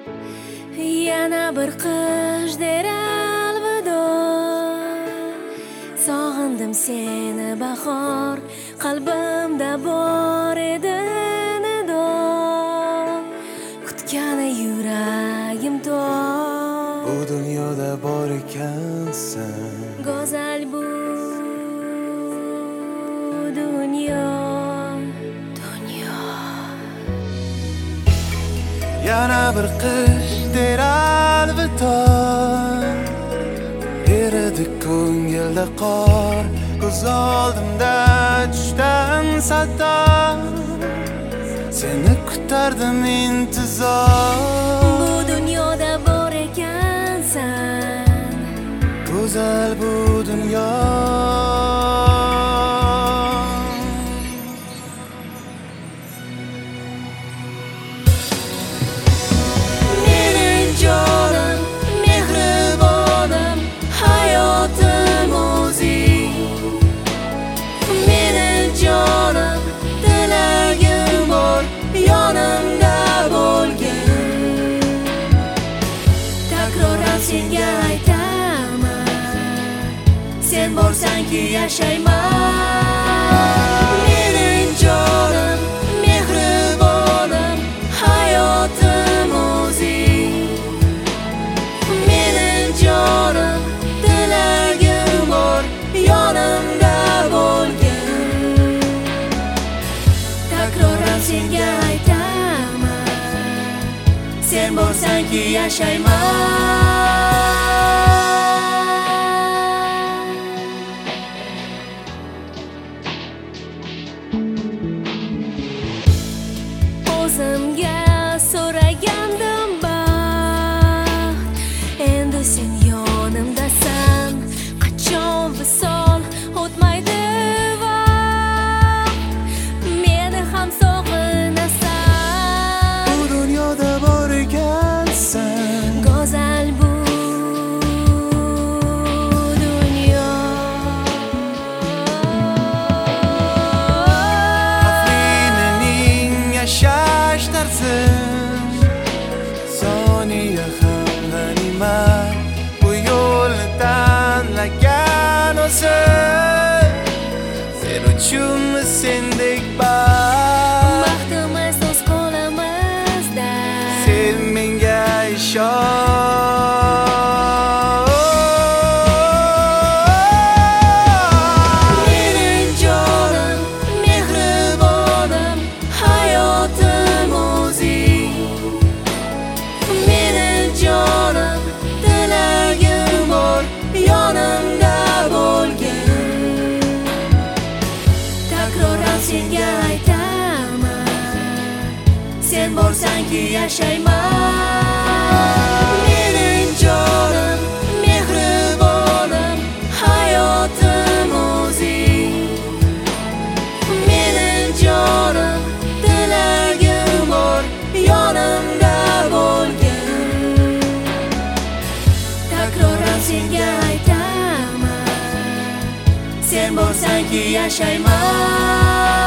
Yana bir qish der alvido. Sog'indim seni bahor, qalbimda bor edi nido. Kutgani yuragim tor. Bu dunyoda bor ekansan. Go'zal bu dunyo. Yana bir qish der alvido. Eridi ko'ngilda qor, ko'z oldimda tushdan sado. Seni kutardim intizor. Bu dunyoda bor ekansan. Go'zal bu dunyo. Senga aytaman, sen borsanki yashayman. Mening jonim, mehribonim, hayotim o'zing. Mening jonim, tilagim bor, yonimda bo'lgin. Takroran senga aytaman, sen borsanki yashayman. O'zimga so'ragandim baxt, endi sen yonimdasan. Qachon visol o'tmaydi vaqt, meni ham sog'inasan. Bu dunyoda bor ekansan. Go'zal bu dunyo. Xavfli mening yashash tarzim. Soniya ham g'animat. Bu yo'lni tanlagan o'zim. Sen uchunmi sendek baxt? Baxtimiz o'z qo'limizda. Sen menga ishon. Mening jonim, mehribonim, hayotim o'zing. Mening jonim, tilagim bor, yonimda bo'lgin. Takroran senga aytaman, sen borsanki yashayman. Mening jonim, mehribonim, hayotim o'zing. Mening jonim, tilagim bor, yonimda bo'lgin. Takroran senga aytaman, sen borsanki yashayman.